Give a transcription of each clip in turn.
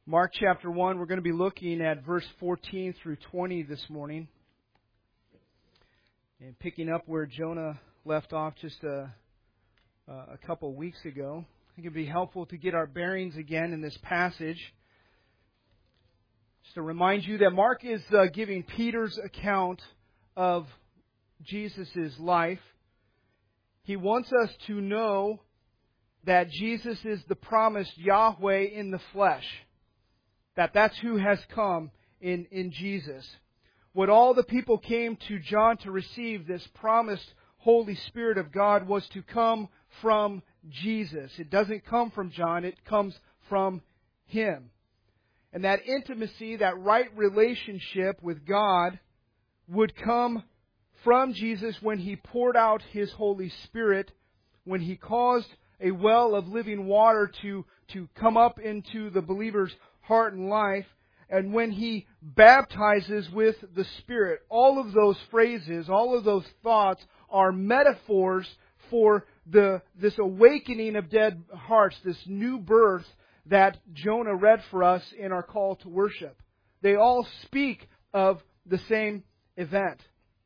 Mark chapter 1, we're going to be looking at verse 14 through 20 this morning. And picking up where Jonah left off just a couple of weeks ago. I think it'd be helpful to get our bearings again in this passage. Just to remind you that Mark is giving Peter's account of Jesus' life. He wants us to know that Jesus is the promised Yahweh in the flesh. That's who has come in Jesus. What all the people came to John to receive, this promised Holy Spirit of God, was to come from Jesus. It doesn't come from John, it comes from Him. And that intimacy, that right relationship with God would come from Jesus when He poured out His Holy Spirit, when He caused a well of living water to come up into the believer's heart and life, and when He baptizes with the Spirit. All of those phrases, all of those thoughts are metaphors for this awakening of dead hearts, this new birth that Jonah read for us in our call to worship. They all speak of the same event.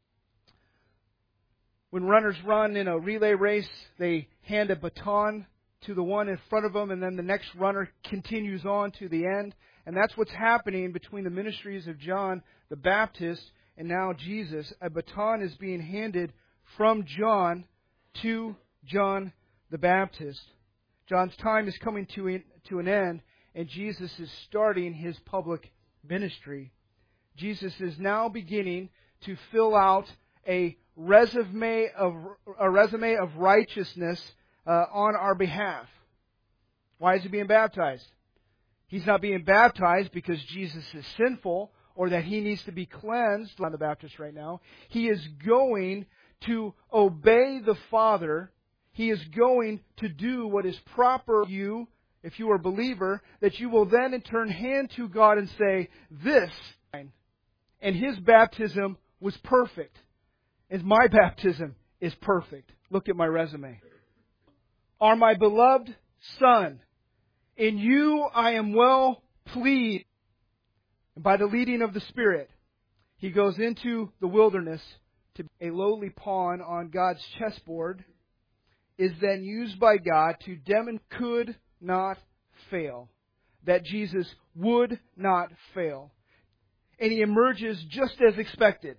When runners run in a relay race, they hand a baton to the one in front of them, and then the next runner continues on to the end. And that's what's happening between the ministries of John the Baptist and now Jesus. A baton is being handed from John to John the Baptist. John's time is coming to an end, and Jesus is starting His public ministry. Jesus is now beginning to fill out a resume of righteousness on our behalf. Why is He being baptized? He's not being baptized because Jesus is sinful or that He needs to be cleansed, John the Baptist right now. He is going to obey the Father. He is going to do what is proper for you, if you are a believer, that you will then in turn hand to God and say, "This." And His baptism was perfect. And my baptism is perfect. Look at my resume. Are my beloved Son. In you I am well pleased. And by the leading of the Spirit, He goes into the wilderness to be a lowly pawn on God's chessboard, is then used by God to demonstrate could not fail. That Jesus would not fail. And He emerges just as expected.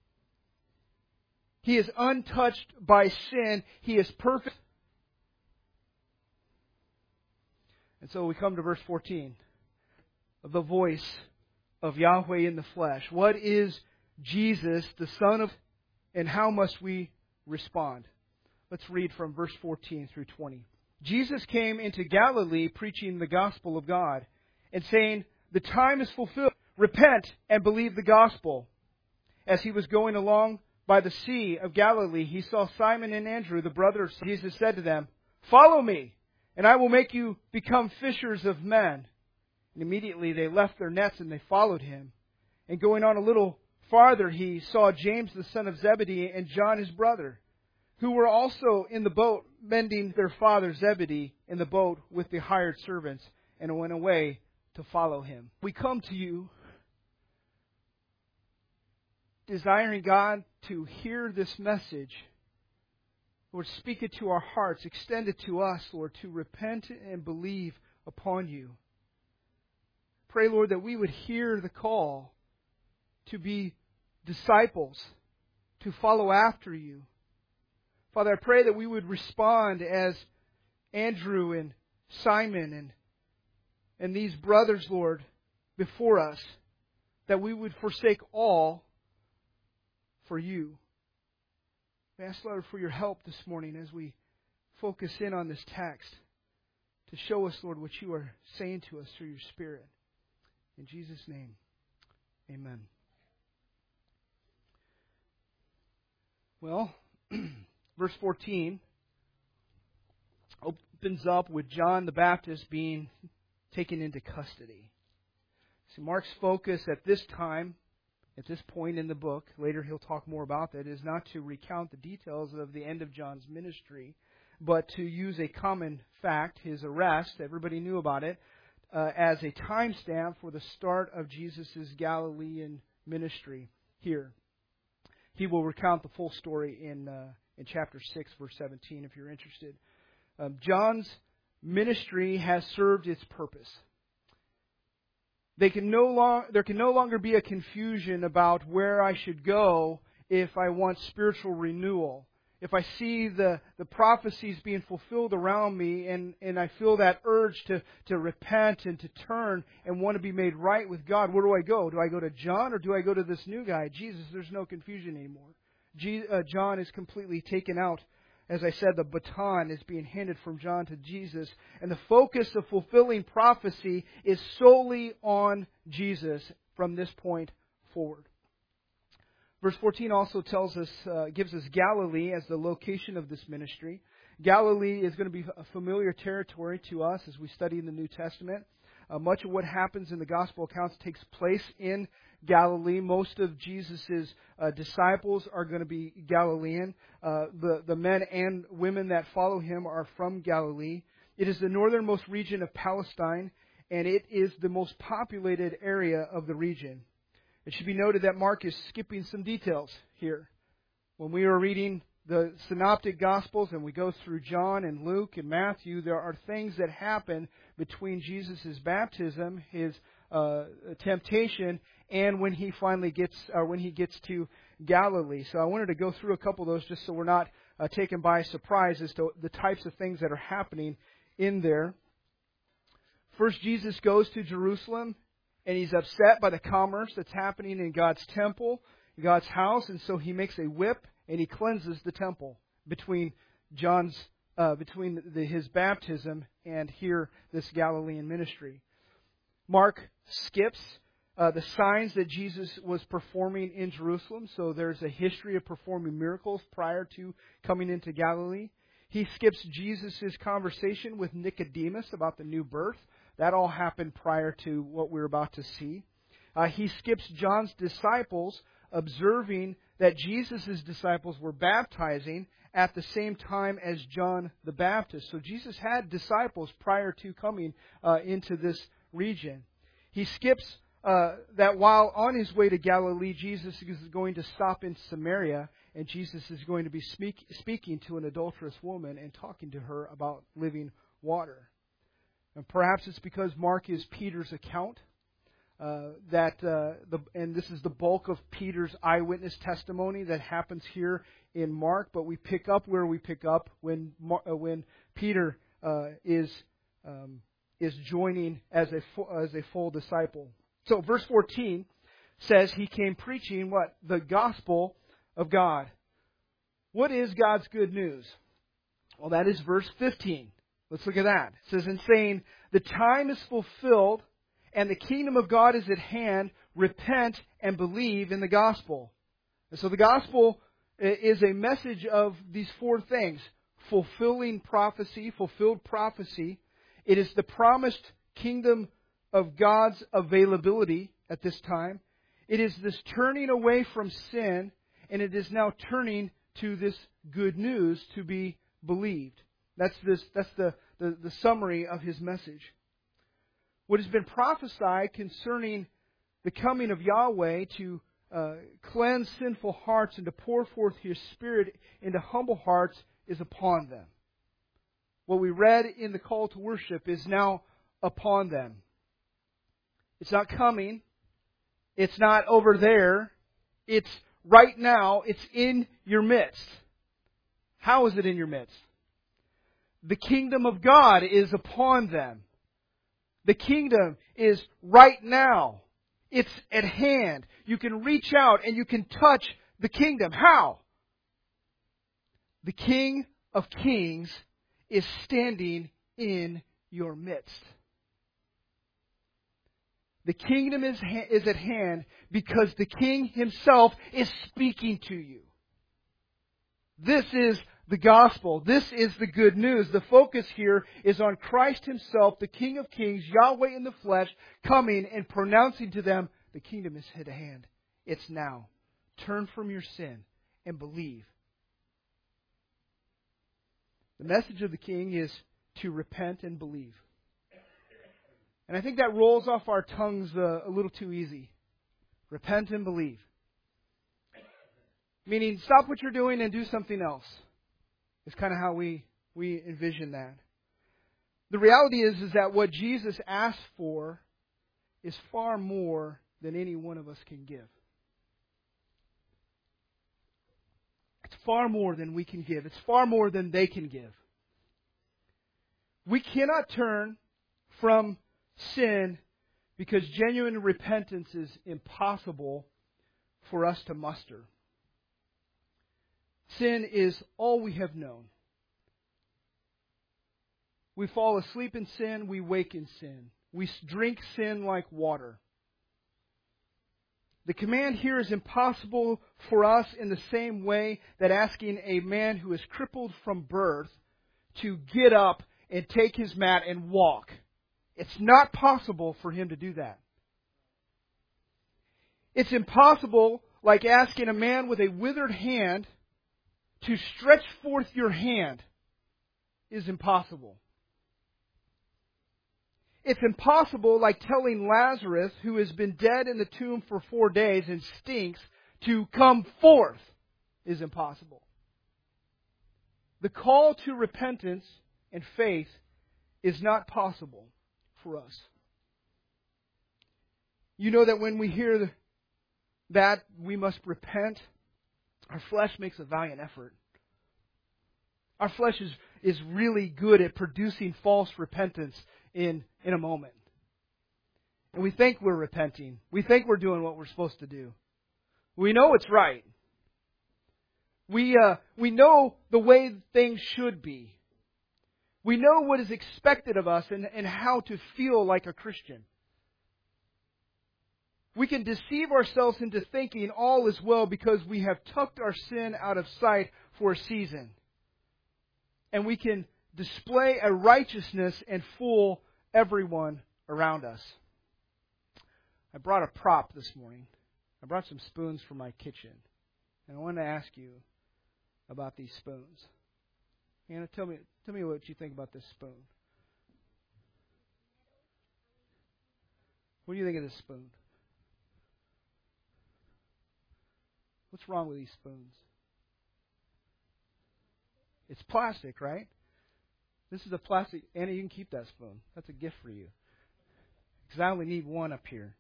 He is untouched by sin. He is perfect. And so we come to verse 14. The voice of Yahweh in the flesh. What is Jesus, the Son of... and how must we respond? Let's read from verse 14 through 20. Jesus came into Galilee preaching the gospel of God and saying, "The time is fulfilled. Repent and believe the gospel." As He was going along by the Sea of Galilee, He saw Simon and Andrew, the brothers. Jesus said to them, "Follow me, and I will make you become fishers of men." And immediately they left their nets and they followed Him. And going on a little farther, He saw James the son of Zebedee and John his brother, who were also in the boat, mending their father Zebedee in the boat with the hired servants, and went away to follow Him. We come to you desiring, God, to hear this message. Lord, speak it to our hearts. Extend it to us, Lord, to repent and believe upon You. Pray, Lord, that we would hear the call to be disciples, to follow after You. Father, I pray that we would respond as Andrew and Simon and these brothers, Lord, before us, that we would forsake all for You. I ask, Lord, for Your help this morning as we focus in on this text to show us, Lord, what You are saying to us through Your Spirit. In Jesus' name, amen. Well, verse 14 opens up with John the Baptist being taken into custody. So Mark's focus at this time, at this point in the book, later he'll talk more about that, is not to recount the details of the end of John's ministry, but to use a common fact, his arrest, everybody knew about it, as a timestamp for the start of Jesus' Galilean ministry here. He will recount the full story in chapter 6, verse 17, if you're interested. John's ministry has served its purpose. There can no longer be a confusion about where I should go if I want spiritual renewal. If I see the prophecies being fulfilled around me and I feel that urge to repent and to turn and want to be made right with God, where do I go? Do I go to John or do I go to this new guy, Jesus? There's no confusion anymore. John is completely taken out. As I said, the baton is being handed from John to Jesus. And the focus of fulfilling prophecy is solely on Jesus from this point forward. Verse 14 also tells us, gives us Galilee as the location of this ministry. Galilee is going to be a familiar territory to us as we study in the New Testament. Much of what happens in the Gospel accounts takes place in Galilee. Most of Jesus' disciples are going to be Galilean. The men and women that follow him are from Galilee. It is the northernmost region of Palestine, and it is the most populated area of the region. It should be noted that Mark is skipping some details here. When we are reading the Synoptic Gospels and we go through John and Luke and Matthew, there are things that happen between Jesus' baptism, his temptation, and when he gets to Galilee. So I wanted to go through a couple of those just so we're not taken by surprise as to the types of things that are happening in there. First, Jesus goes to Jerusalem, and he's upset by the commerce that's happening in God's temple, God's house, and so he makes a whip and he cleanses the temple between his baptism and here this Galilean ministry. Mark skips the signs that Jesus was performing in Jerusalem, so there's a history of performing miracles prior to coming into Galilee. He skips Jesus' conversation with Nicodemus about the new birth. That all happened prior to what we're about to see. He skips John's disciples observing that Jesus' disciples were baptizing at the same time as John the Baptist. So Jesus had disciples prior to coming into this region. He skips that while on his way to Galilee, Jesus is going to stop in Samaria, and Jesus is going to be speaking to an adulterous woman and talking to her about living water. And perhaps it's because Mark is Peter's account and this is the bulk of Peter's eyewitness testimony that happens here in Mark. But we pick up where we pick up when Peter is joining as a full disciple. So verse 14 says he came preaching what? The gospel of God. What is God's good news? Well, that is verse 15. Let's look at that. It says, in saying, the time is fulfilled and the kingdom of God is at hand, repent and believe in the gospel. And so the gospel is a message of these four things. Fulfilled prophecy. It is the promised kingdom of God's availability at this time. It is this turning away from sin, and it is now turning to this good news to be believed. That's the summary of his message. What has been prophesied concerning the coming of Yahweh to cleanse sinful hearts and to pour forth His Spirit into humble hearts is upon them. What we read in the call to worship is now upon them. It's not coming. It's not over there. It's right now. It's in your midst. How is it in your midst? The kingdom of God is upon them. The kingdom is right now. It's at hand. You can reach out and you can touch the kingdom. How? The King of Kings is standing in your midst. The kingdom is at hand because the King Himself is speaking to you. This is the gospel. This is the good news. The focus here is on Christ Himself, the King of Kings, Yahweh in the flesh, coming and pronouncing to them, the kingdom is at hand. It's now. Turn from your sin and believe. The message of the King is to repent and believe. And I think that rolls off our tongues a little too easy. Repent and believe. Meaning, stop what you're doing and do something else. It's kind of how we envision that. The reality is that what Jesus asked for is far more than any one of us can give. It's far more than we can give. It's far more than they can give. We cannot turn from sin because genuine repentance is impossible for us to muster. Sin is all we have known. We fall asleep in sin, we wake in sin. We drink sin like water. The command here is impossible for us in the same way that asking a man who is crippled from birth to get up and take his mat and walk. It's not possible for him to do that. It's impossible, like asking a man with a withered hand to stretch forth your hand is impossible. It's impossible, like telling Lazarus, who has been dead in the tomb for 4 days and stinks, to come forth is impossible. The call to repentance and faith is not possible for us. You know that when we hear that we must repent, our flesh makes a valiant effort. Our flesh is really good at producing false repentance in a moment. And we think we're repenting. We think we're doing what we're supposed to do. We know it's right. We know the way things should be. We know what is expected of us and how to feel like a Christian. We can deceive ourselves into thinking all is well because we have tucked our sin out of sight for a season. And we can display a righteousness and fool everyone around us. I brought a prop this morning. I brought some spoons from my kitchen. And I wanted to ask you about these spoons. Anna, tell me what you think about this spoon. What do you think of this spoon? What's wrong with these spoons? It's plastic, right? This is a plastic. Anna, you can keep that spoon. That's a gift for you. Because I only need one up here.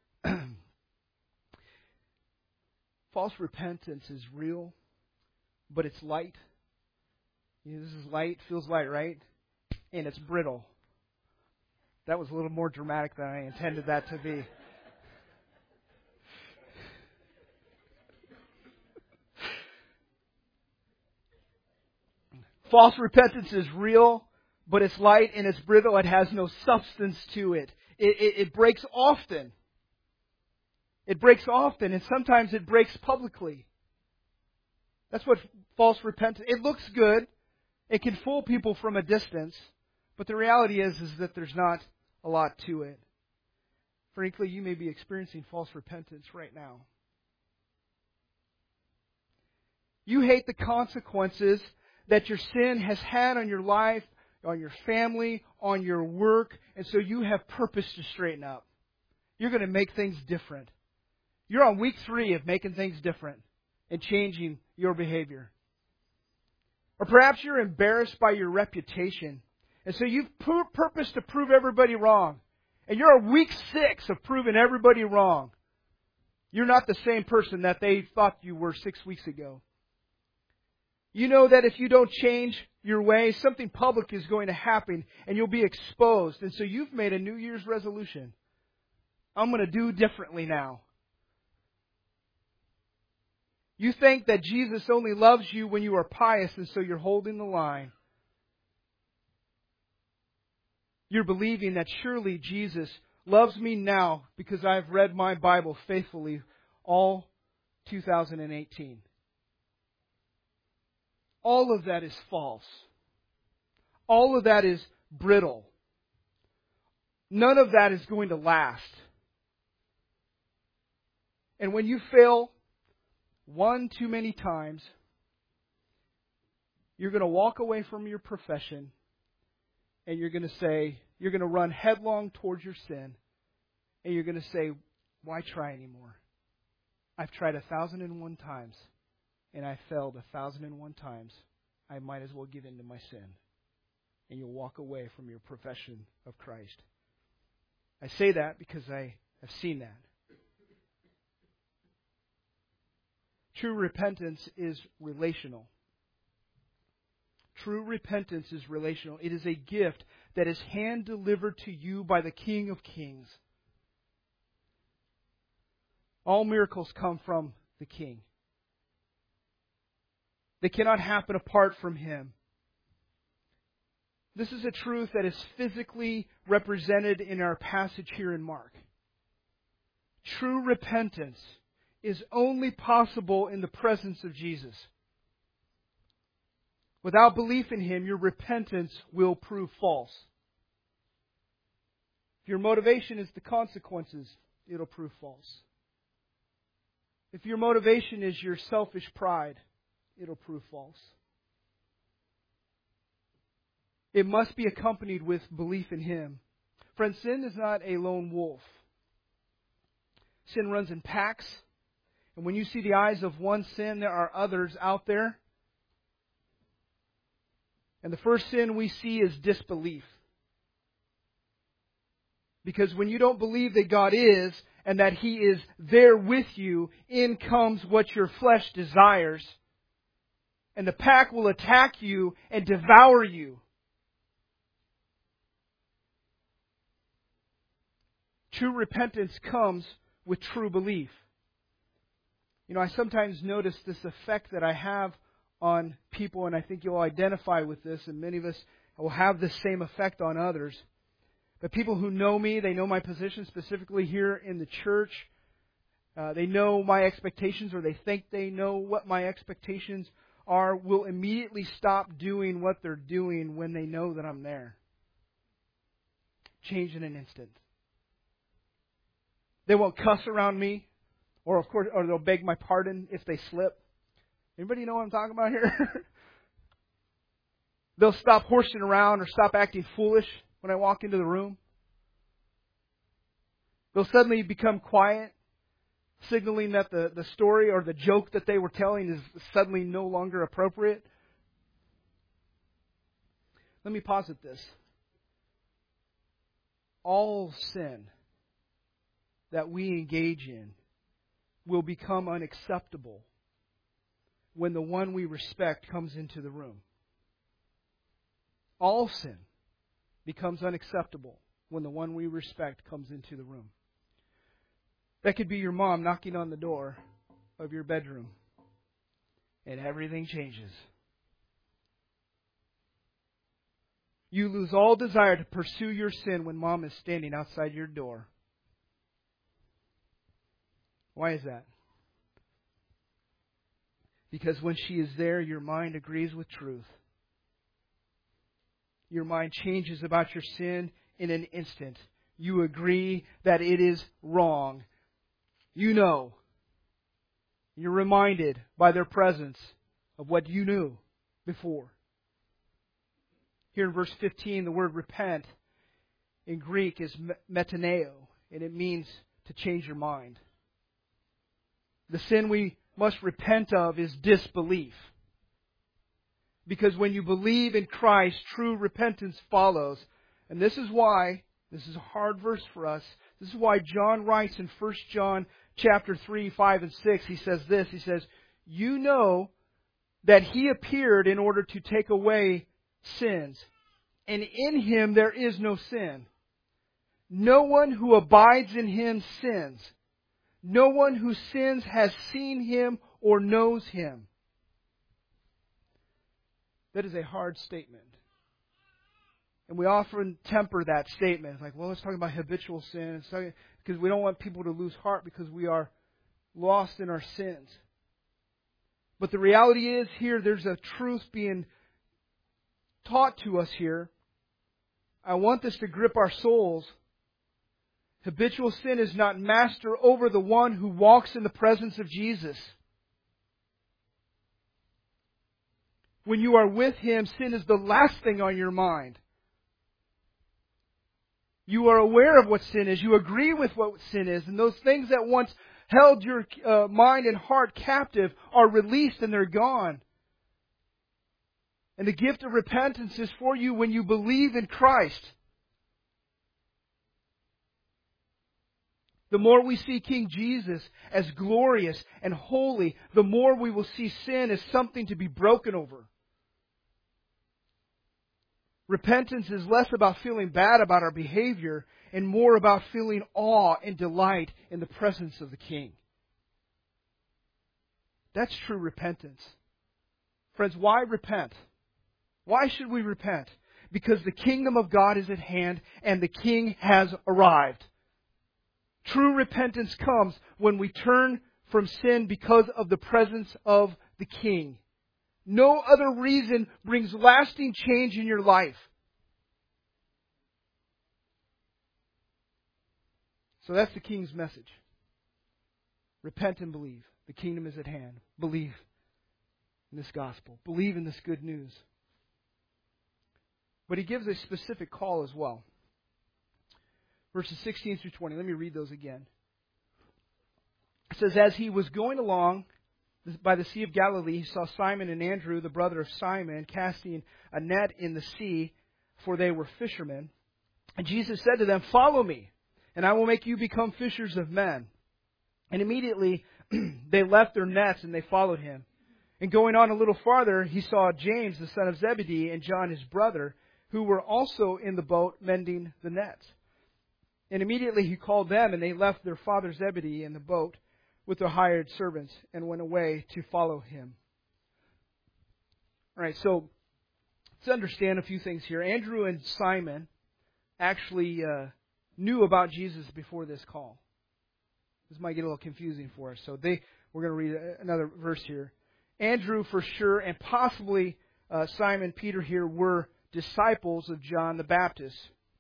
False repentance is real, but it's light. You know, this is light, feels light, right? And it's brittle. That was a little more dramatic than I intended that to be. False repentance is real, but it's light and it's brittle. It has no substance to it. It breaks often. It breaks often, and sometimes it breaks publicly. That's what false repentance... It looks good. It can fool people from a distance. But the reality is that there's not a lot to it. Frankly, you may be experiencing false repentance right now. You hate the consequences that your sin has had on your life, on your family, on your work, and so you have purpose to straighten up. You're going to make things different. You're on week 3 of making things different and changing your behavior. Or perhaps you're embarrassed by your reputation, and so you've purposed to prove everybody wrong. And you're on week 6 of proving everybody wrong. You're not the same person that they thought you were 6 weeks ago. You know that if you don't change your way, something public is going to happen and you'll be exposed. And so you've made a New Year's resolution. I'm going to do differently now. You think that Jesus only loves you when you are pious, and so you're holding the line. You're believing that surely Jesus loves me now because I've read my Bible faithfully all 2018. All of that is false. All of that is brittle. None of that is going to last. And when you fail one too many times, you're going to walk away from your profession and you're going to say, You're going to run headlong towards your sin, and you're going to say, why try anymore? I've tried 1,001 times, and I failed 1,001 times. I might as well give in to my sin. And you'll walk away from your profession of Christ. I say that because I have seen that. True repentance is relational. True repentance is relational. It is a gift that is hand-delivered to you by the King of Kings. All miracles come from the King. They cannot happen apart from Him. This is a truth that is physically represented in our passage here in Mark. True repentance is only possible in the presence of Jesus. Without belief in Him, your repentance will prove false. If your motivation is the consequences, it'll prove false. If your motivation is your selfish pride, it'll prove false. It must be accompanied with belief in Him. Friends, sin is not a lone wolf. Sin runs in packs. And when you see the eyes of one sin, there are others out there. And the first sin we see is disbelief. Because when you don't believe that God is and that He is there with you, in comes what your flesh desires. And the pack will attack you and devour you. True repentance comes with true belief. You know, I sometimes notice this effect that I have on people, and I think you'll identify with this, and many of us will have this same effect on others. But people who know me, they know my position specifically here in the church. They know my expectations, or they think they know what my expectations are, will immediately stop doing what they're doing when they know that I'm there. Change in an instant. They won't cuss around me, or they'll beg my pardon if they slip. Anybody know what I'm talking about here? They'll stop horsing around or stop acting foolish when I walk into the room. They'll suddenly become quiet, signaling that the story or the joke that they were telling is suddenly no longer appropriate. Let me posit this. All sin that we engage in will become unacceptable when the one we respect comes into the room. All sin becomes unacceptable when the one we respect comes into the room. That could be your mom knocking on the door of your bedroom, and everything changes. You lose all desire to pursue your sin when mom is standing outside your door. Why is that? Because when she is there, your mind agrees with truth. Your mind changes about your sin in an instant. You agree that it is wrong. You know. You're reminded by their presence of what you knew before. Here in verse 15, the word repent in Greek is metaneo, and it means to change your mind. The sin we must repent of is disbelief. Because when you believe in Christ, true repentance follows. And this is why, this is a hard verse for us, this is why John writes in 1 John chapter 3, 5, and 6, he says this, he says, you know that He appeared in order to take away sins, and in Him there is no sin. No one who abides in Him sins. No one who sins has seen Him or knows Him. That is a hard statement. And we often temper that statement. It's like, well, let's talk about habitual sin. Because we don't want people to lose heart because we are lost in our sins. But the reality is here, there's a truth being taught to us here. I want this to grip our souls. Habitual sin is not master over the one who walks in the presence of Jesus. When you are with Him, sin is the last thing on your mind. You are aware of what sin is. You agree with what sin is. And those things that once held your mind and heart captive are released and they're gone. And the gift of repentance is for you when you believe in Christ. The more we see King Jesus as glorious and holy, the more we will see sin as something to be broken over. Repentance is less about feeling bad about our behavior and more about feeling awe and delight in the presence of the King. That's true repentance. Friends, why repent? Why should we repent? Because the kingdom of God is at hand and the King has arrived. True repentance comes when we turn from sin because of the presence of the King. No other reason brings lasting change in your life. So that's the King's message. Repent and believe. The kingdom is at hand. Believe in this gospel. Believe in this good news. But He gives a specific call as well. Verses 16 through 20. Let me read those again. It says, as He was going along by the Sea of Galilee, He saw Simon and Andrew, the brother of Simon, casting a net in the sea, for they were fishermen. And Jesus said to them, follow me, and I will make you become fishers of men. And immediately they left their nets and they followed Him. And going on a little farther, He saw James, the son of Zebedee, and John, his brother, who were also in the boat mending the nets. And immediately He called them, and they left their father Zebedee in the boat with their hired servants and went away to follow Him. All right, so let's understand a few things here. Andrew and Simon actually knew about Jesus before this call. This might get a little confusing for us. So we're going to read another verse here. Andrew for sure, and possibly Simon Peter here, were disciples of John the Baptist.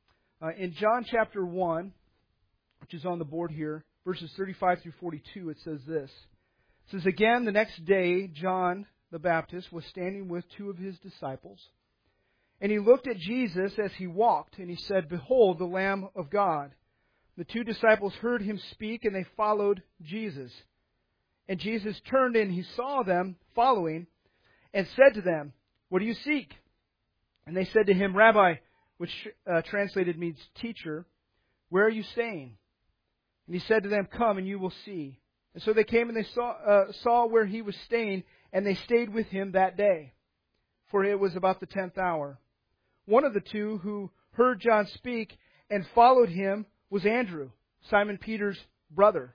In John chapter 1, which is on the board here, verses 35 through 42, it says this. It says, again, the next day, John the Baptist was standing with two of his disciples. And he looked at Jesus as he walked, and he said, behold, the Lamb of God. The two disciples heard him speak, and they followed Jesus. And Jesus turned and He saw them following, and said to them, what do you seek? And they said to Him, Rabbi, which translated means teacher, where are you staying? And He said to them, come and you will see. And so they came and they saw where He was staying, and they stayed with Him that day. For it was about the 10th hour. One of the two who heard John speak and followed Him was Andrew, Simon Peter's brother.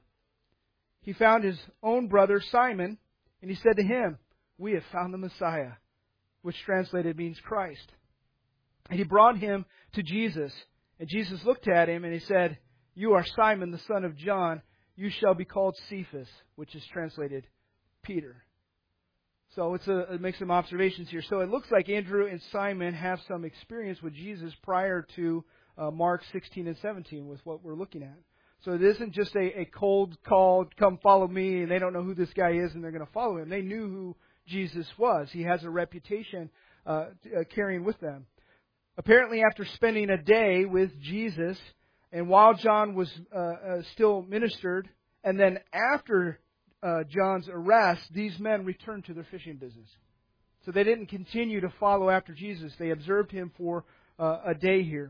He found his own brother Simon, and he said to him, we have found the Messiah, which translated means Christ. And he brought him to Jesus. And Jesus looked at him and He said, you are Simon, the son of John. You shall be called Cephas, which is translated Peter. So it makes some observations here. So it looks like Andrew and Simon have some experience with Jesus prior to Mark 16 and 17 with what we're looking at. So it isn't just a cold call, come follow me, and they don't know who this guy is and they're going to follow Him. They knew who Jesus was. He has a reputation carrying with them. Apparently after spending a day with Jesus, and while John was still ministered, and then after John's arrest, these men returned to their fishing business. So they didn't continue to follow after Jesus. They observed Him for a day here.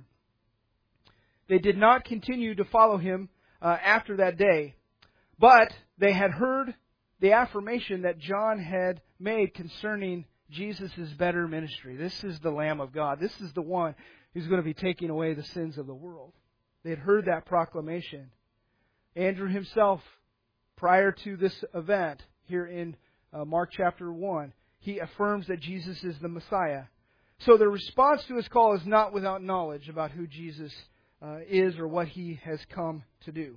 They did not continue to follow Him after that day. But they had heard the affirmation that John had made concerning Jesus' better ministry. This is the Lamb of God. This is the one who's going to be taking away the sins of the world. They had heard that proclamation. Andrew himself, prior to this event, here in Mark chapter 1, he affirms that Jesus is the Messiah. So the response to his call is not without knowledge about who Jesus is or what He has come to do.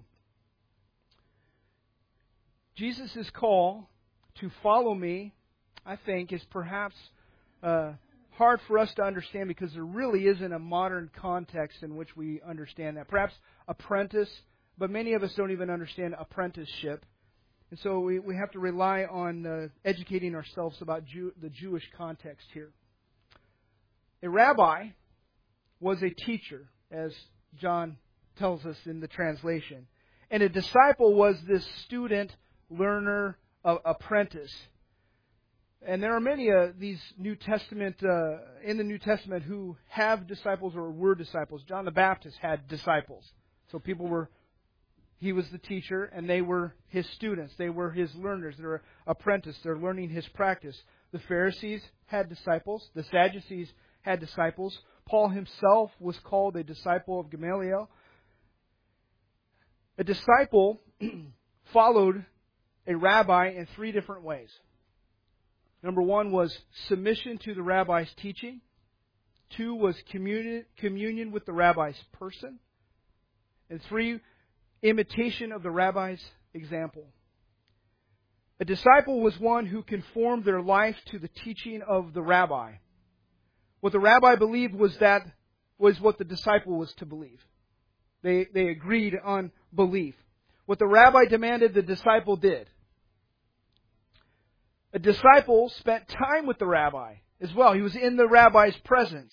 Jesus' call to follow me, I think, is perhaps hard for us to understand because there really isn't a modern context in which we understand that. Perhaps apprentice, but many of us don't even understand apprenticeship. And so we have to rely on educating ourselves about the Jewish context here. A rabbi was a teacher, as John tells us in the translation. And a disciple was this student, learner, apprentice. And there are many these New Testament in the New Testament who have disciples or were disciples. John the Baptist had disciples. So he was the teacher and they were his students. They were his learners. They're apprentices. They're learning his practice. The Pharisees had disciples. The Sadducees had disciples. Paul himself was called a disciple of Gamaliel. A disciple followed a rabbi in 3 different ways. Number 1 was submission to the rabbi's teaching. 2 was communion with the rabbi's person. And 3, imitation of the rabbi's example. A disciple was one who conformed their life to the teaching of the rabbi. What the rabbi believed was what the disciple was to believe. They agreed on belief. What the rabbi demanded, the disciple did. A disciple spent time with the rabbi as well. He was in the rabbi's presence.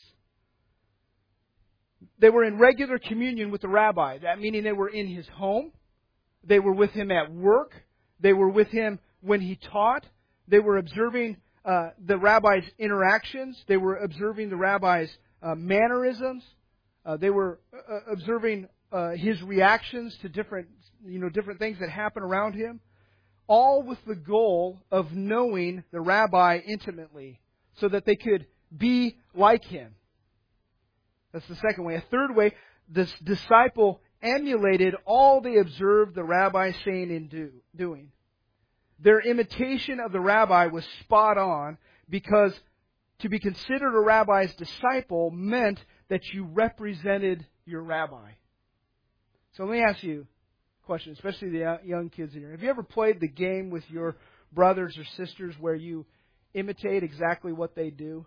They were in regular communion with the rabbi. That meaning they were in his home. They were with him at work. They were with him when he taught. They were observing the rabbi's interactions. They were observing the rabbi's mannerisms. They were observing his reactions to different things that happen around him. All with the goal of knowing the rabbi intimately so that they could be like him. That's the second way. A third way, this disciple emulated all they observed the rabbi saying and doing. Their imitation of the rabbi was spot on because to be considered a rabbi's disciple meant that you represented your rabbi. So let me ask you a question, especially the young kids in here. Have you ever played the game with your brothers or sisters where you imitate exactly what they do?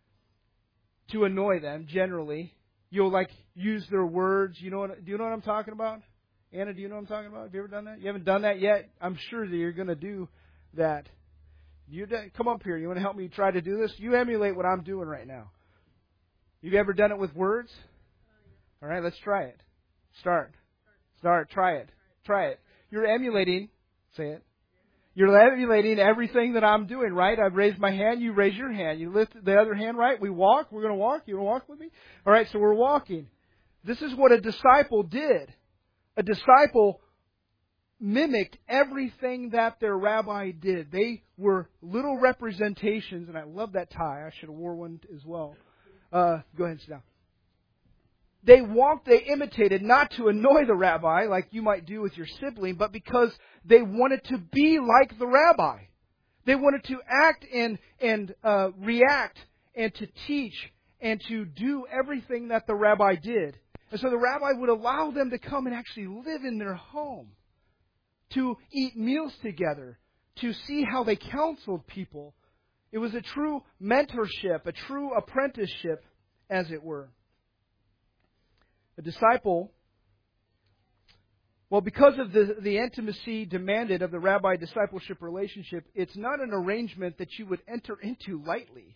To annoy them, generally. You'll use their words. Do you know what I'm talking about? Anna, do you know what I'm talking about? Have you ever done that? You haven't done that yet? I'm sure that you're going to do that. Come up here. You want to help me try to do this? You emulate what I'm doing right now. You've ever done it with words? All right, let's try it. Start. Try it. You're emulating. Say it. You're emulating everything that I'm doing, right? I've raised my hand. You raise your hand. You lift the other hand, right? We walk. We're going to walk. You want to walk with me? All right, so we're walking. This is what a disciple did. A disciple mimicked everything that their rabbi did. They were little representations, and I love that tie. I should have wore one as well. Go ahead and sit down. They imitated, not to annoy the rabbi like you might do with your sibling, but because they wanted to be like the rabbi. They wanted to act and react and to teach and to do everything that the rabbi did. And so the rabbi would allow them to come and actually live in their home, to eat meals together, to see how they counseled people. It was a true mentorship, a true apprenticeship, as it were. A disciple, well, because of the intimacy demanded of the rabbi-discipleship relationship, it's not an arrangement that you would enter into lightly.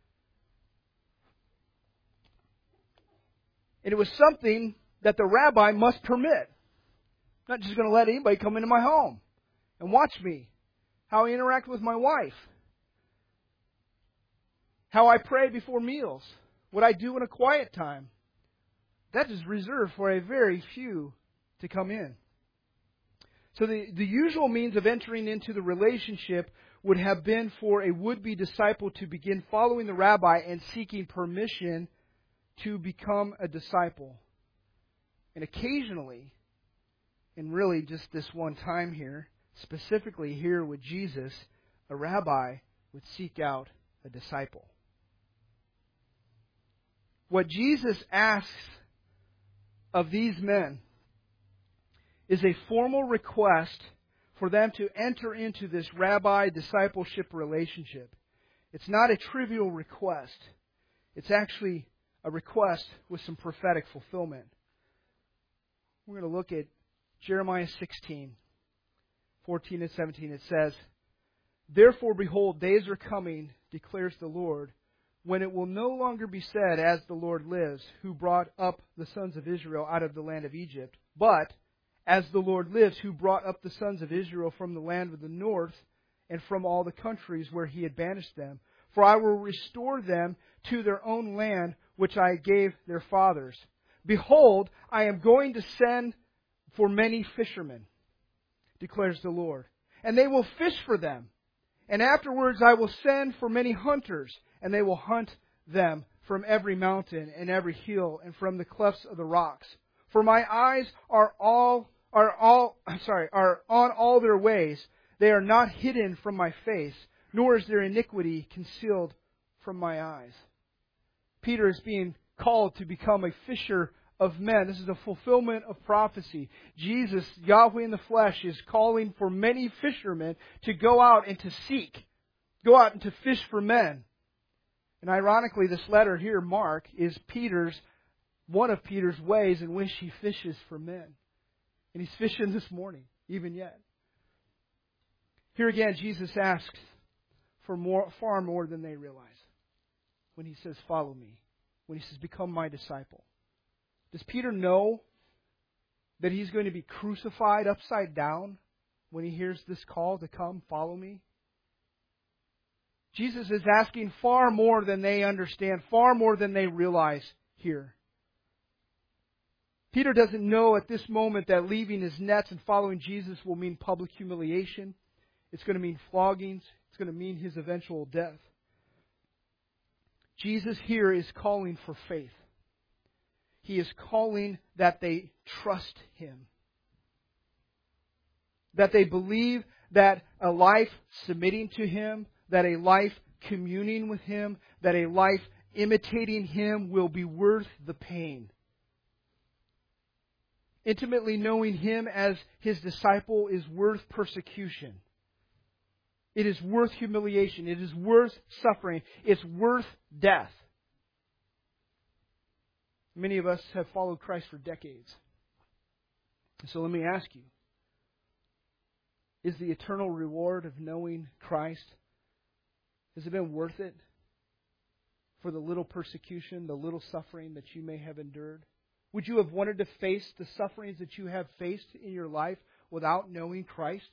And it was something that the rabbi must permit. I'm not just going to let anybody come into my home and watch me, how I interact with my wife, how I pray before meals, what I do in a quiet time. That is reserved for a very few to come in. So the usual means of entering into the relationship would have been for a would-be disciple to begin following the rabbi and seeking permission to become a disciple. And occasionally, and really just this one time here, specifically here with Jesus, a rabbi would seek out a disciple. What Jesus asks of these men is a formal request for them to enter into this rabbi-discipleship relationship. It's not a trivial request. It's actually a request with some prophetic fulfillment. We're going to look at Jeremiah 16, 14 and 17. It says, "Therefore, behold, days are coming, declares the Lord, when it will no longer be said, as the Lord lives, who brought up the sons of Israel out of the land of Egypt, but as the Lord lives, who brought up the sons of Israel from the land of the north and from all the countries where he had banished them. For I will restore them to their own land, which I gave their fathers. Behold, I am going to send for many fishermen, declares the Lord, and they will fish for them. And afterwards I will send for many hunters, and they will hunt them from every mountain and every hill and from the clefts of the rocks. For my eyes are on all their ways. They are not hidden from my face, nor is their iniquity concealed from my eyes. Peter is being called to become a fisher of men. This is a fulfillment of prophecy. Jesus, Yahweh in the flesh, is calling for many fishermen to go out and to seek, go out and to fish for men. And ironically, this letter here, Mark, is one of Peter's ways in which he fishes for men. And he's fishing this morning, even yet. Here again, Jesus asks for far more than they realize when he says, follow me, when he says, become my disciple. Does Peter know that he's going to be crucified upside down when he hears this call to come, follow me? Jesus is asking far more than they understand, far more than they realize here. Peter doesn't know at this moment that leaving his nets and following Jesus will mean public humiliation. It's going to mean floggings. It's going to mean his eventual death. Jesus here is calling for faith. He is calling that they trust Him. That they believe that a life submitting to Him, that a life communing with Him, that a life imitating Him will be worth the pain. Intimately knowing Him as His disciple is worth persecution. It is worth humiliation. It is worth suffering. It's worth death. Many of us have followed Christ for decades. So let me ask you, is the eternal reward of knowing Christ, has it been worth it for the little persecution, the little suffering that you may have endured? Would you have wanted to face the sufferings that you have faced in your life without knowing Christ?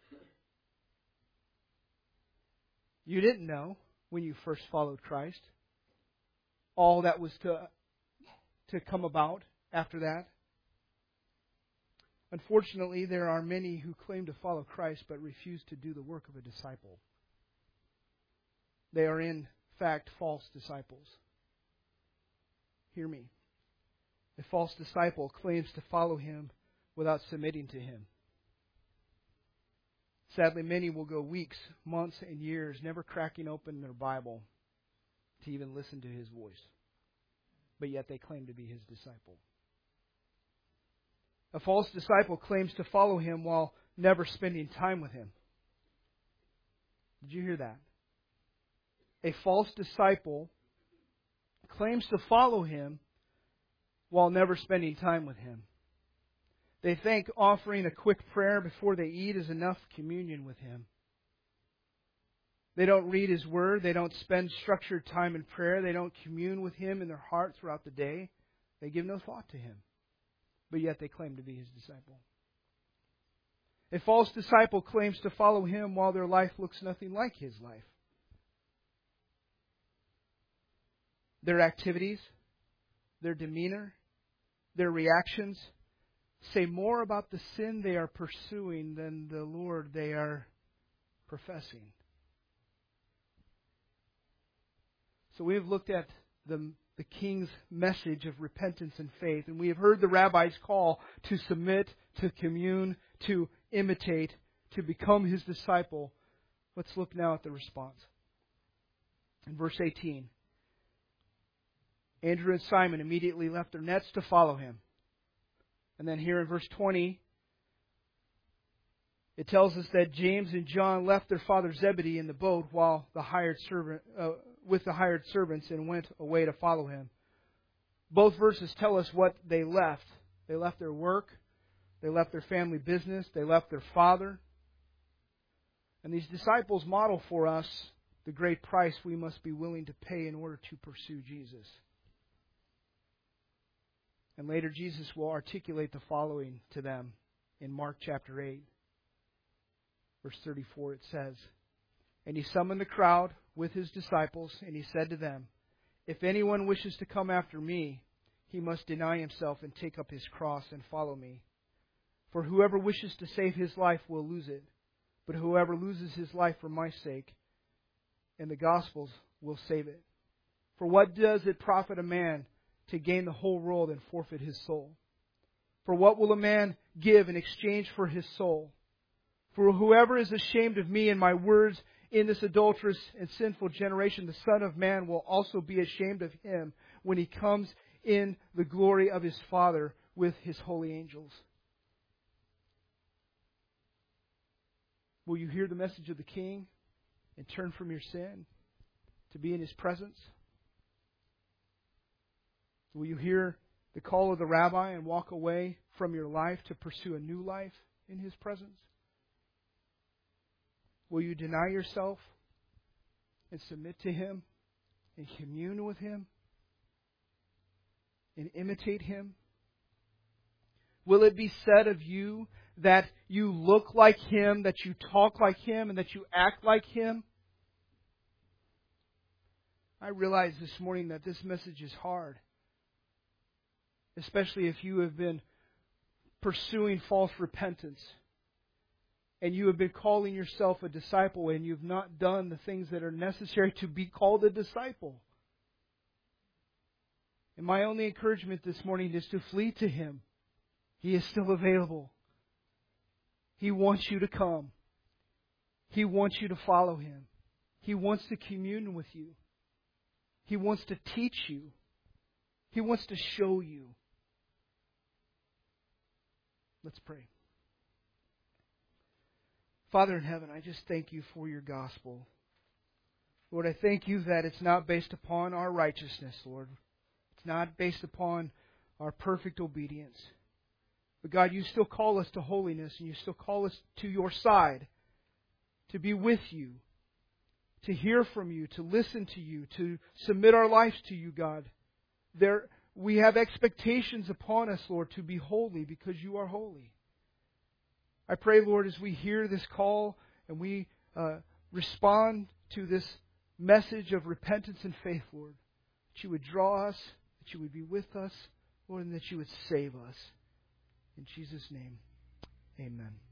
You didn't know when you first followed Christ all that was to come about after that. Unfortunately, there are many who claim to follow Christ but refuse to do the work of a disciple. They are in fact false disciples. Hear me. A false disciple claims to follow Him without submitting to Him. Sadly, many will go weeks, months, and years never cracking open their Bible to even listen to His voice. But yet they claim to be His disciple. A false disciple claims to follow Him while never spending time with Him. Did you hear that? A false disciple claims to follow Him while never spending time with Him. They think offering a quick prayer before they eat is enough communion with Him. They don't read His Word. They don't spend structured time in prayer. They don't commune with Him in their heart throughout the day. They give no thought to Him. But yet they claim to be His disciple. A false disciple claims to follow Him while their life looks nothing like His life. Their activities, their demeanor, their reactions say more about the sin they are pursuing than the Lord they are professing. So we have looked at the King's message of repentance and faith, and we have heard the rabbi's call to submit, to commune, to imitate, to become His disciple. Let's look now at the response. In verse 18, Andrew and Simon immediately left their nets to follow Him. And then here in verse 20, it tells us that James and John left their father Zebedee in the boat while with the hired servants and went away to follow Him. Both verses tell us what they left. They left their work. They left their family business. They left their father. And these disciples model for us the great price we must be willing to pay in order to pursue Jesus. And later Jesus will articulate the following to them in Mark chapter 8. Verse 34 it says, "And He summoned the crowd with His disciples, and He said to them, 'If anyone wishes to come after me, he must deny himself and take up his cross and follow me. For whoever wishes to save his life will lose it, but whoever loses his life for my sake and the gospel's will save it. For what does it profit a man to gain the whole world and forfeit his soul? For what will a man give in exchange for his soul? For whoever is ashamed of me and my words in this adulterous and sinful generation, the Son of Man will also be ashamed of him when He comes in the glory of His Father with His holy angels.'" Will you hear the message of the King and turn from your sin to be in His presence? Will you hear the call of the Rabbi and walk away from your life to pursue a new life in His presence? Will you deny yourself and submit to Him and commune with Him and imitate Him? Will it be said of you that you look like Him, that you talk like Him, and that you act like Him? I realize this morning that this message is hard, especially if you have been pursuing false repentance and you have been calling yourself a disciple and you've not done the things that are necessary to be called a disciple. And my only encouragement this morning is to flee to Him. He is still available. He wants you to come. He wants you to follow Him. He wants to commune with you. He wants to teach you. He wants to show you. Let's pray. Father in heaven, I just thank You for Your gospel. Lord, I thank You that it's not based upon our righteousness, Lord. It's not based upon our perfect obedience. But God, You still call us to holiness, and You still call us to Your side, to be with You, to hear from You, to listen to You, to submit our lives to You, God. We have expectations upon us, Lord, to be holy because You are holy. I pray, Lord, as we hear this call and we respond to this message of repentance and faith, Lord, that You would draw us, that You would be with us, Lord, and that You would save us. In Jesus' name, amen.